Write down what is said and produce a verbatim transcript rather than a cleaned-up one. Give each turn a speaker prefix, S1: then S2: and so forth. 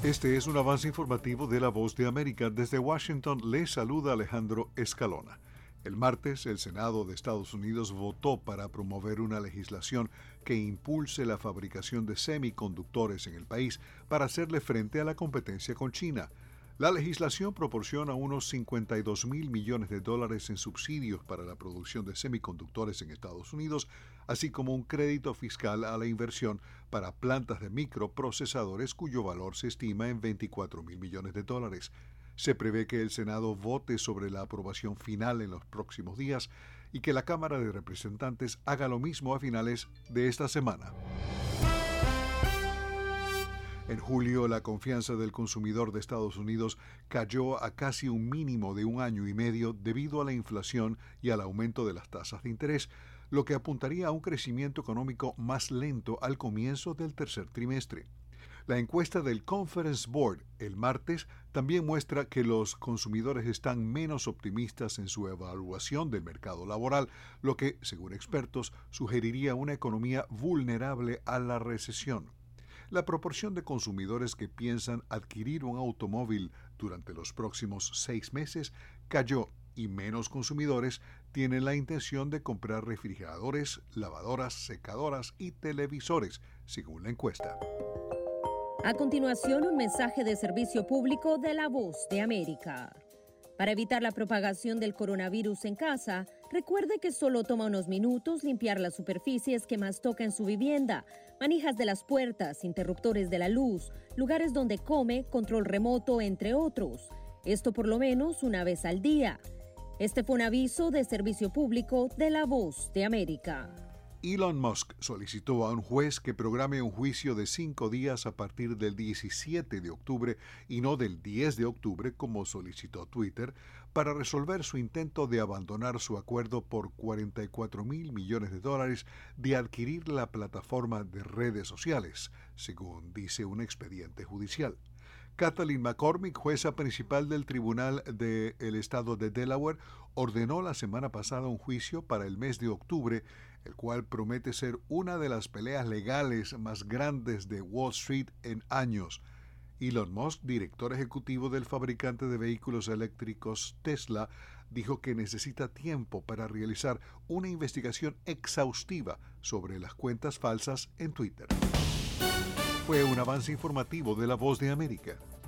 S1: Este es un avance informativo de La Voz de América. Desde Washington les saluda Alejandro Escalona. El martes, el Senado de Estados Unidos votó para promover una legislación que impulse la fabricación de semiconductores en el país para hacerle frente a la competencia con China. La legislación proporciona unos cincuenta y dos mil millones de dólares en subsidios para la producción de semiconductores en Estados Unidos, así como un crédito fiscal a la inversión para plantas de microprocesadores cuyo valor se estima en veinticuatro mil millones de dólares. Se prevé que el Senado vote sobre la aprobación final en los próximos días y que la Cámara de Representantes haga lo mismo a finales de esta semana. En julio, la confianza del consumidor de Estados Unidos cayó a casi un mínimo de un año y medio debido a la inflación y al aumento de las tasas de interés, lo que apuntaría a un crecimiento económico más lento al comienzo del tercer trimestre. La encuesta del Conference Board el martes también muestra que los consumidores están menos optimistas en su evaluación del mercado laboral, lo que, según expertos, sugeriría una economía vulnerable a la recesión. La proporción de consumidores que piensan adquirir un automóvil durante los próximos seis meses cayó y menos consumidores tienen la intención de comprar refrigeradores, lavadoras, secadoras y televisores, según la encuesta.
S2: A continuación, un mensaje de servicio público de La Voz de América. Para evitar la propagación del coronavirus en casa, recuerde que solo toma unos minutos limpiar las superficies que más toca en su vivienda, manijas de las puertas, interruptores de la luz, lugares donde come, control remoto, entre otros. Esto por lo menos una vez al día. Este fue un aviso de servicio público de La Voz de América.
S1: Elon Musk solicitó a un juez que programe un juicio de cinco días a partir del diecisiete de octubre y no del diez de octubre, como solicitó Twitter, para resolver su intento de abandonar su acuerdo por cuarenta y cuatro mil millones de dólares de adquirir la plataforma de redes sociales, según dice un expediente judicial. Kathleen McCormick, jueza principal del Tribunal del Estado de Delaware, ordenó la semana pasada un juicio para el mes de octubre, el cual promete ser una de las peleas legales más grandes de Wall Street en años. Elon Musk, director ejecutivo del fabricante de vehículos eléctricos Tesla, dijo que necesita tiempo para realizar una investigación exhaustiva sobre las cuentas falsas en Twitter. Fue un avance informativo de La Voz de América.